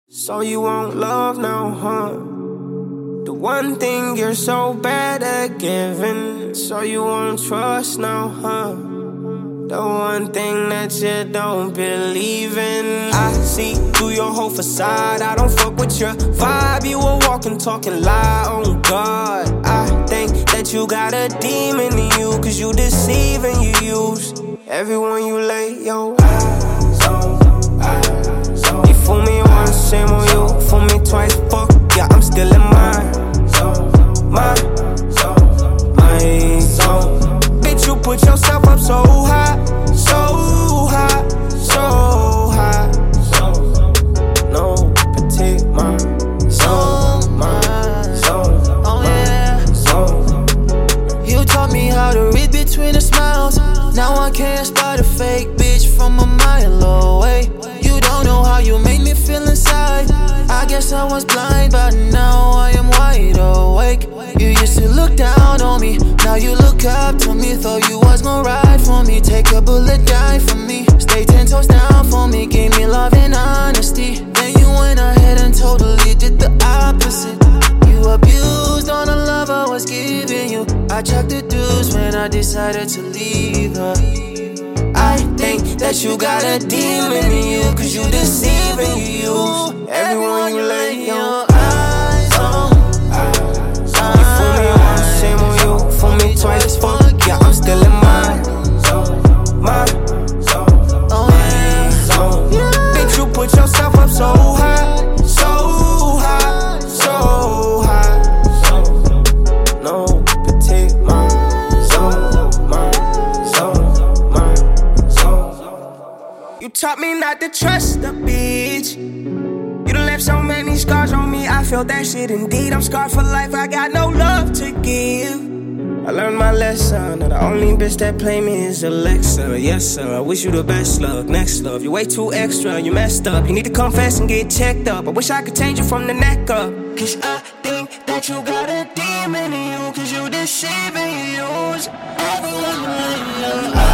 So you want love now, huh? The one thing you're so bad at giving. So you want trust now, huh? The one thing that you don't believe in. I see through your whole facade. I don't fuck with your vibe. You a walking, talking lie, oh God. I think that you got a demon in you, cause you deceive and you use everyone you lay your eyes on. You fool me once, shame on you. Fool me twice, fuck, yeah, I'm still in my zone. Bitch, you put yourself up so high, so high, so high. No, petite, my zone, my zone. Oh yeah, zone. You taught me how to read between the smiles. Now I can't spot a fake bitch from a mile away. You don't know how you make me feel inside. I guess I was blind, but now I am wide awake. You used to look down on me, now you look up to me. Thought you was gonna ride for me, take a bullet, die for me. Stay 10 toes down for me, gave me love and honesty. Then you went ahead and totally did the opposite. You abused on the love I was giving you. I checked the dues when I decided to leave her. I think that you got a demon in you, cause you deceive and you use everyone you lay your eyes on. You fool me once, shame on you. Fool me twice, fuck, yeah, I'm still in my zone. Oh yeah, Bitch, you put yourself up so high, so high, so high. No, petite, my zone, my zone, my zone. You taught me not to trust a bitch. You done left so many scars on me, I feel that shit indeed. I'm scarred for life, I got no love to give. I learned my lesson, and the only bitch that play me is Alexa. Yes sir, I wish you the best luck, next love. You're way too extra, you messed up. You need to confess and get checked up. I wish I could change you from the neck up. Cause I think that you got a demon in you, cause you deceive and you use everyone in you.